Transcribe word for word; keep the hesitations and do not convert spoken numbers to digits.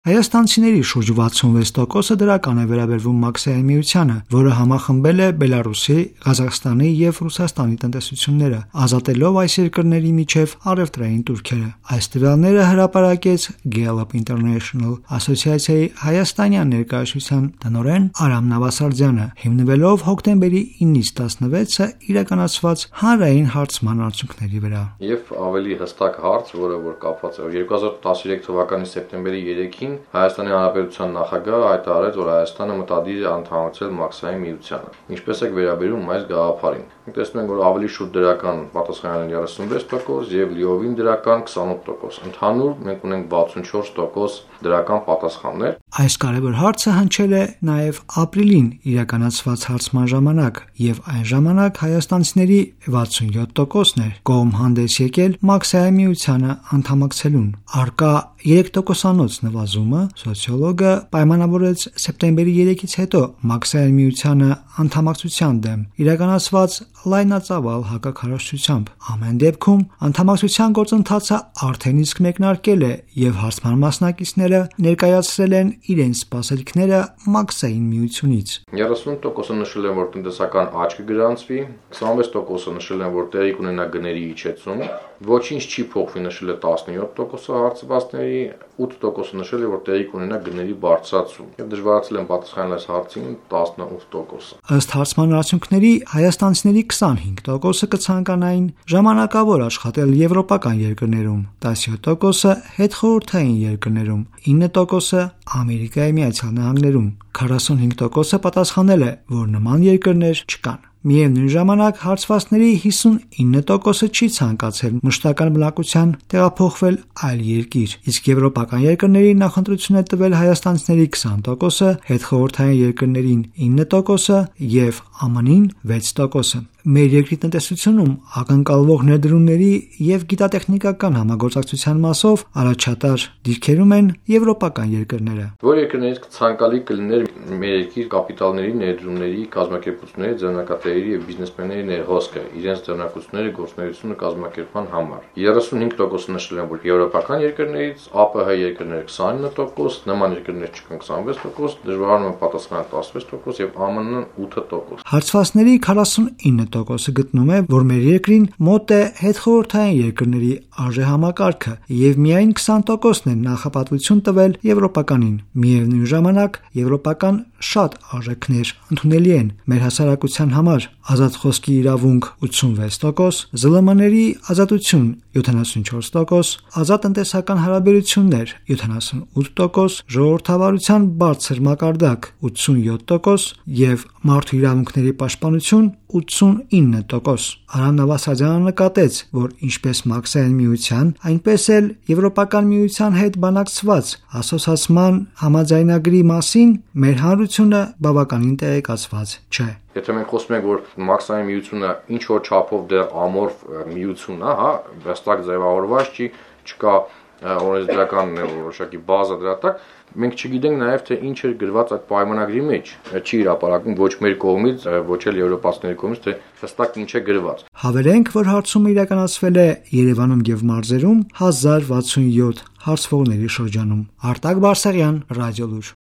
Հայաստանցիների շուրջ վաթսունվեց տոկոսը դրական է վերաբերվում Մաքսային միությանը, որը համախմբել է Բելարուսի, Ղազախստանի և Ռուսաստանի տնտեսությունները, ազատելով այս երկրների միջև առևտրային տուրքերը։ Այս տվյալները հրապարակեց Gallup International ասոցիացիայի հայաստանյան ներկայացության տնօրեն Արամ Նավասարդյանը, հիմնվելով հոկտեմբերի ինից տասնվեցը իրականացված հանրային հարցման արդյունքների վրա։ Եվ ավելի հստակ հարց, որը որ կապված է երկու հազար տասներեք թվականի սեպտեմբերի երեքին Հայաստանի Հանրապետության նախագահը հայտարարեց, որ Հայաստանը մտադիր է անդամակցել Մաքսային միությանը։ Ինչպես է վերաբերում այս գաղափարին։ Մենք տեսնում ենք, որ ավելի շուտ դրական պատասխանել են երեսունվեց տոկոս եւ լիովին դրական քսանութ տոկոս։ Ընդհանուր մենք ունենք վաթսունչորս տոկոս դրական պատասխաններ։ Այս կարևոր հարցը հնչել է նաև ապրիլին իրականացված հարցման ժամանակ, եւ այն ժամանակ հայաստանցիների վաթսունյոթ տոկոսն էր կողմ հանդես եկել Մաքսային միությանը անդամակցելուն։ Արկա երեք տոկոսանոց նվազումը սոցիոլոգը պայմանավորեց սեպտեմբերի երեքից հետո Մաքսային միությանը անդամակցության դեմ իրականացված լայնածավալ հակաքարոզչությամբ։ Ամեն դեպքում անդամակցության գործընթացը արդեն իսկ մեկնարկել է եւ հարցման մասնակիցները ներկայացրել են իրենց սպասելիքները Մաքսային միությունից։ երեսուն տոկոսը նշել են, որ տնտեսական աճ կգրանցվի, քսանվեց տոկոսը նշել են, որ տեղի կունենա գների իջեցում, ոչինչ չի փոխվի նշել է տասնյոթ տոկոսը հարցվածների, ութ տոկոսը նշել է, որ տեղի կունենա գների բարձրացում, եւ դժվարացել են պատասխանել այս հարցին տասնութ տոկոսը։ Ըստ հարցման արդյունքների հայաստանցիների քսանհինգ տոկոսը կցանկանային ժամանակավոր աշխատել եվրոպական երկրներում, տասնյոթ տոկոսը հետխորհրդային երկրներում, ինը տոկոսը Ամերիկայի Միացյալ Նահանգներում, քառասունհինգ տոկոսը պատասխանել է, որ նման երկրներ չկան։ Միևնույն ժամանակ հարցվածների հիսունինը տոկոսը չի ցանկացել մշտական բնակության տեղափոխվել այլ երկիր, իսկ եվրոպական երկրներին նախընտրություն է տվել հայաստանցիների քսան տոկոսը, հետխորհրդային երկրներին ինը տոկոսը եւ ԱՄՆ-ին վեց տոկոսը։ Մեր երկրի տնտեսությունում ակնկալվող ներդրումների եւ գիտատեխնիկական համագործակցության մասով առաջատար դիրքերում են եվրոպական երկրները։ Որ երկրներից ցանկալի կլիներ մեր երկրի կապիտալների ներդրումների, կազմակերպությունների, ձեռնարկատերերի եւ բիզնեսմենների ներհոսքը, իրենց ձեռնարկությունների գործունեությունը կազմակերպման համար։ երեսունհինգ տոկոսը նշել են, որ եվրոպական երկրներից, ԱՊՀ երկրները քսանինը տոկոս, նման երկրներ չկան քսանվեց տոկոս, դժվարանում է պատասխանել տասնվեց տոկոս եւ ԱՄՆ-ն ութ տոկոս։ Հարցվածների քառասունինը տոկոսը գտնում է, որ մեր երկրին մոտ է հետխորհրդային երկրների արժեհամակարգը եւ միայն քսան տոկոսն է նախապատվություն տվել եվրոպականին։ Միևնույն ժամանակ եվրոպական շատ արժեքներ ընդունելի են մեր հասարակության համար՝ ազատ խոսքի իրավունք ութսունվեց տոկոս, ԶԼՄ-ների ազատություն յոթանասունչորս տոկոս, ազատ տնտեսական հարաբերություններ յոթանասունութ տոկոս, ժողովրդավարության բարձր մակարդակ ութսունյոթ տոկոս եւ մարդու իրավունքների պաշտպանություն ութսունինը տոկոս։ Արամ Նավասարդյանը նկատեց, որ ինչպես Մաքսային միության, այնպես էլ Եվրոպական միության հետ բանակցված ասոցացման համաձայնագրի մասին մեր հանրությունը բավականին տեղեկացված չէ։ Եթե մենք խոսում ենք, որ Մաքսային միությունը ինչ որ չափով դեռ ամորֆ միություն է, հա, հստակ ձևավորված չի, չկա օրենսդրական որոշակի բազա դրա տակ, մենք չգիտենք նաև թե ինչ է գրված այդ պայմանագրի մեջ, չի հրապարակվում ոչ մեր կողմից, ոչ էլ եվրոպացիների կողմից, թե հստակ ինչ է գրված։ Հավելենք, որ հարցումը իրականացվել է Երևանում եւ մարզերում հազար վաթսունյոթ հարցվողների շրջանում։ Արտակ Բարսեղյան, Ռադիոլուր։